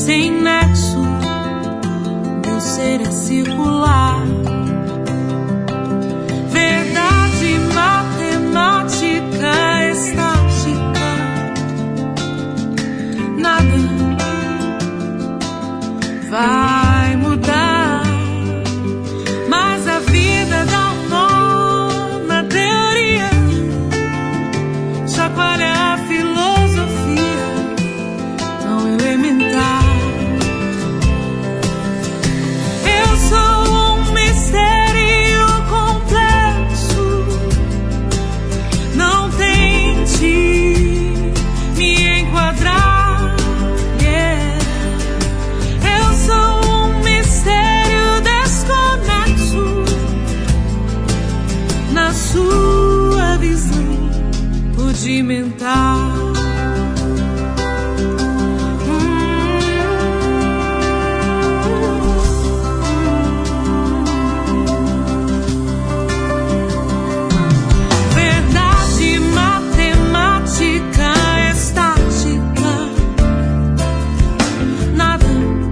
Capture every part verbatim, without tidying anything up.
sem nexo, meu ser é circular. Verdade matemática estática, nada vai mudar, mas a vida dá um nó na teoria, chacoalha a filosofia tão elementar. Eu sou um mistério complexo, não tente me enquadrar, yeah. Eu sou um mistério desconexo na sua visão rudimentar. Verdade matemática estática, nada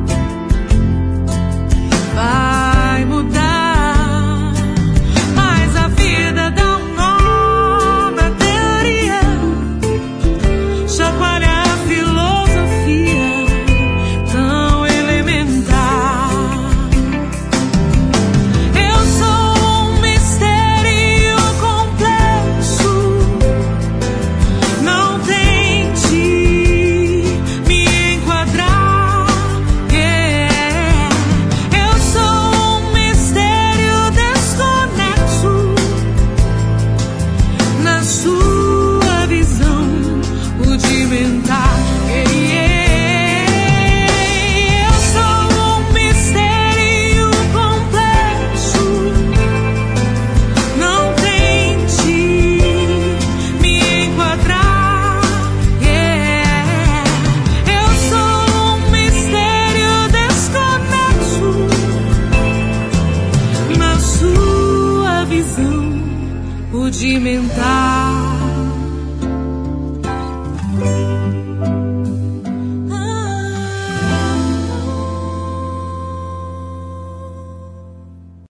vai mudar, mas a vida dá um nó na teoria, chacoalha a filosofia tão elementar. Eu sou um mistério complexo, não tente me enquadrar, yeah. Eu sou um mistério desconexo na sua visão rudimentar, yeah. Eu sou um mistério complexo, não tente me enquadrar, yeah. Eu sou um mistério desconexo na sua visão rudimentar.